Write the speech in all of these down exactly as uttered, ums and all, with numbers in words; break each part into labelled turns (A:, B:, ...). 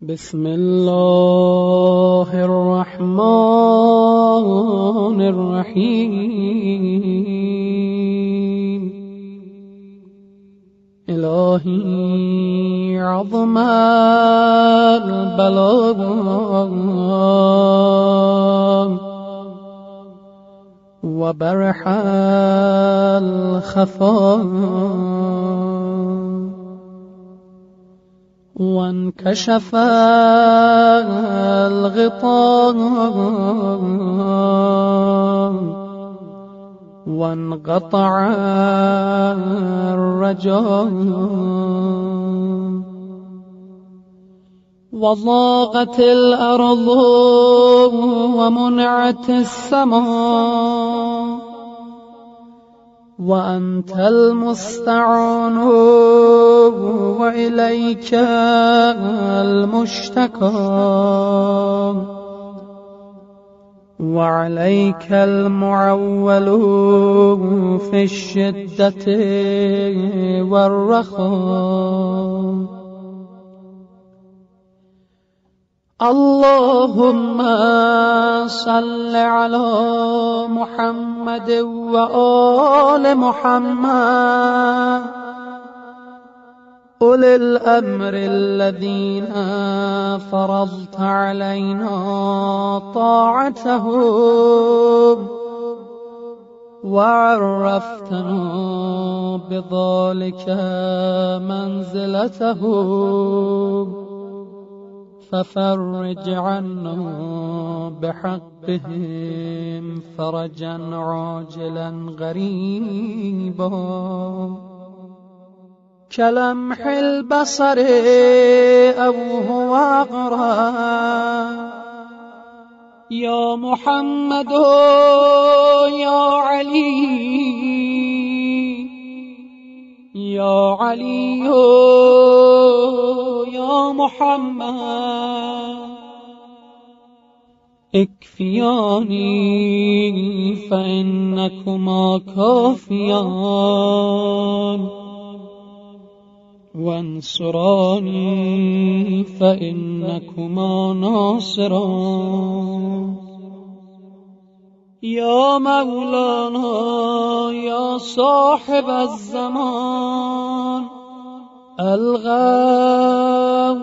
A: بسم الله الرحمن الرحيم. إلهي عظم البلاء وبرح الخفاء وانكشف الغطاء وانقطع الرجاء وضاقت الأرض ومنعت السماء وأنت المستعان وإليك المشتكى وعليك المعول في الشدة والرخاء. اللهم صل على محمد وآل محمد أولي الأمر الذين فرضت علينا طاعتهم وعرفتنا بذلك منزلتهم، ففرج عنا بحقهم فرجا عاجلا غريبا كلمح البصر أو هو أقرب. يا محمد يا علي يا علي يا محمد اكفياني فإنكما كافيان وانصراني فإنكما ناصران. يا مولانا يا صاحب الزمان الغاو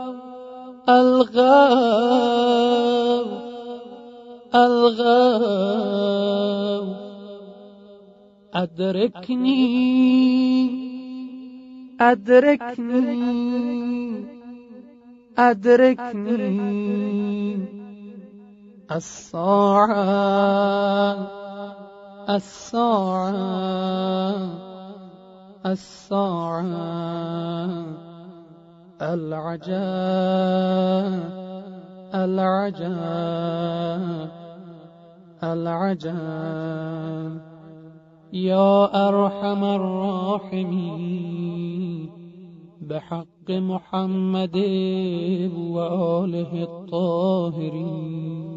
A: الغاو الغاو أدركني أدركني أدركني الساعة الساعة الساعة العجاب العجاب العجاب. يا أرحم الراحمين بحق محمد وآله الطاهرين.